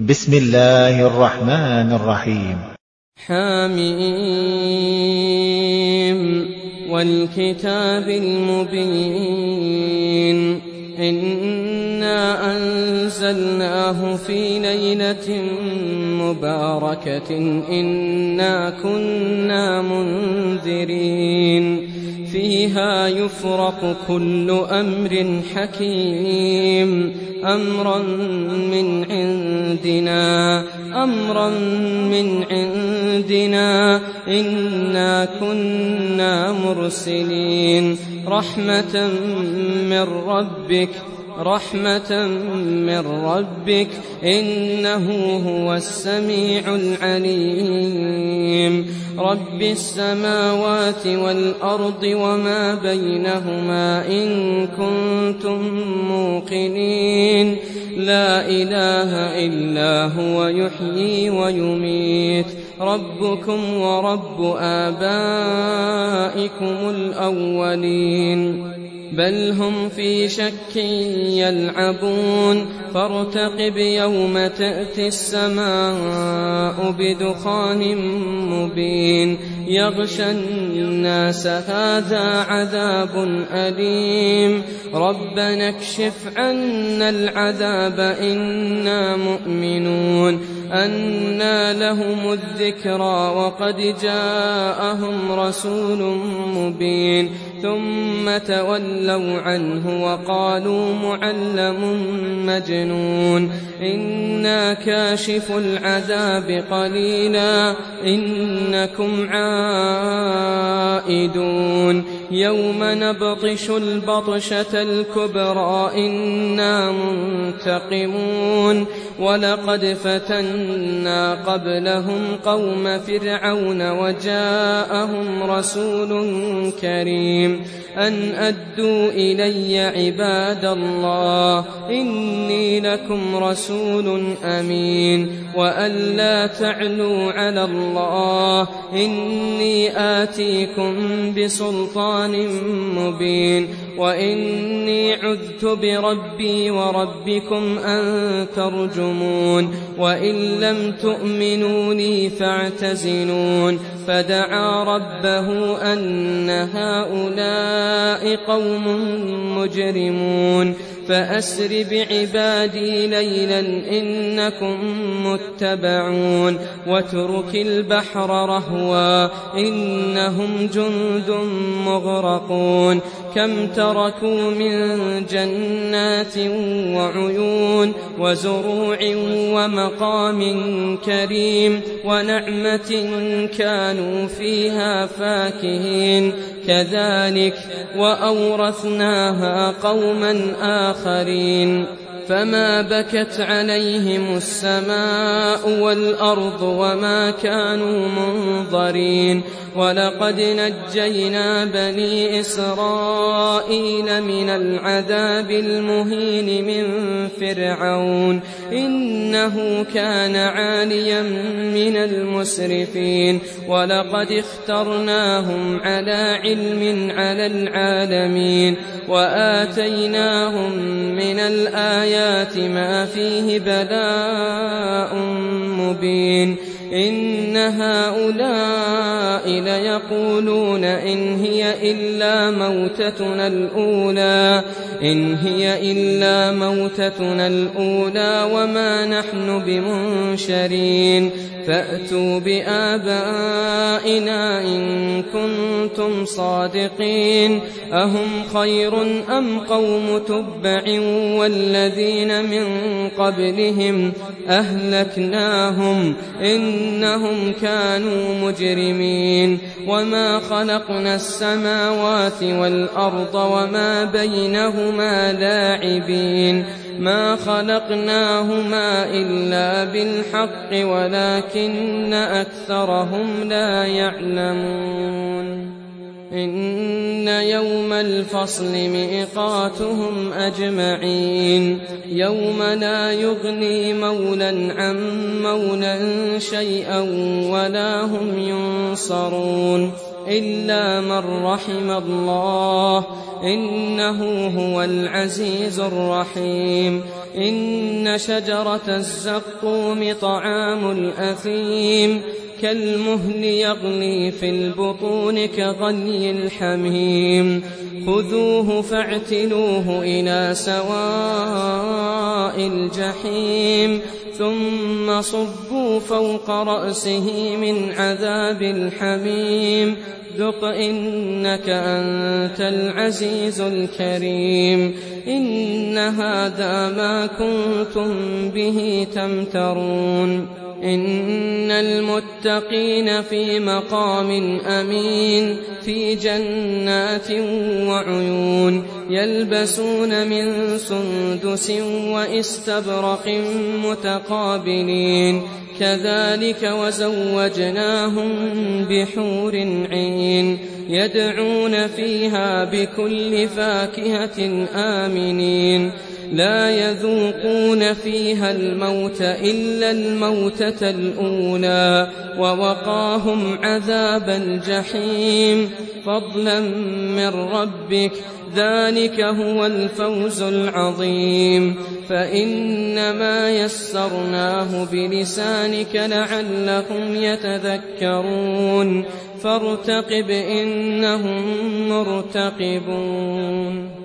بسم الله الرحمن الرحيم. حم والكتاب المبين إنا أنزلناه في ليلة مباركة إنا كنا منذرين فيها يفرق كل أمر حكيم أمرا من عندنا إنا كنا مرسلين رحمة من ربك إنه هو السميع العليم رب السماوات والأرض وما بينهما إن كنتم موقنين لا إله إلا هو يحيي ويميت ربكم ورب آبائكم الأولين بل هم في شك يلعبون فارتقب يوم تأتي السماء بدخان مبين يغشى الناس هذا عذاب أليم ربنا اكشف عنا العذاب إنا مؤمنون أنى لهم الذكرى وقد جاءهم رسول مبين ثم تولوا عنه وقالوا معلم مجنون إنا كاشف العذاب قليلا إنكم عائدون يوم نبطش البطشة الكبرى إنا منتقمون ولقد فتنا قبلهم قوم فرعون وجاءهم رسول كريم أن أدوا إلي عباد الله إني لكم رسول أمين وأن لا تعلوا على الله إني آتيكم بسلطان مبين وإني عذت بربي وربكم أن ترجمون وإن لم تؤمنوا لي فاعتزلون فدعا ربه أن هؤلاء قوم مجرمون فأسر بعبادي ليلا إنكم متبعون واترك البحر رهوا إنهم جند مغرقون كم تركوا من جنات وعيون وزروع ومقام كريم ونعمة كانوا فيها فاكهين كذلك وأورثناها قوما آخرين فما بكت عليهم السماء والأرض وما كانوا منظرين ولقد نجينا بني إسرائيل من العذاب المهين من فرعون إنه كان عاليا من المسرفين ولقد اخترناهم على علم على العالمين وآتيناهم من الآيات ما فيه بلاء مبين إن هؤلاء ليقولون إن هي إلا موتتنا الأولى وما نحن بمنشرين فأتوا بآبائنا إن كنتم صادقين أهم خير أم قوم تبع والذين من قبلهم أهلكناهم إنهم كانوا مجرمين وما خلقنا السماوات والأرض وما بينهما لاعبين ما خلقناهما إلا بالحق ولكن أكثرهم لا يعلمون إن يوم الفصل ميقاتهم أجمعين يوم لا يغني مولى عن مولى شيئا ولا هم ينصرون إلا من رحم الله إنه هو العزيز الرحيم إن شجرة الزقوم طعام الأثيم كالمهل يغلي في البطون كغلي الحميم خذوه فاعتلوه إلى سواء الجحيم ثم صبوا فوق رأسه من عذاب الحميم ذق إنك أنت العزيز الكريم إن هذا ما كنتم به تمترون إن المتقين في مقام أمين في جنات وعيون يلبسون من سندس وإستبرق متقابلين كذلك وزوجناهم بحور عين يدعون فيها بكل فاكهة آمنين لا يذوقون فيها الموت إلا الموتة الأولى ووقاهم عذاب الجحيم فضلا من ربك ذلك هو الفوز العظيم فإنما يسرناه بلسانك لعلهم يتذكرون فارتقب إنهم مرتقبون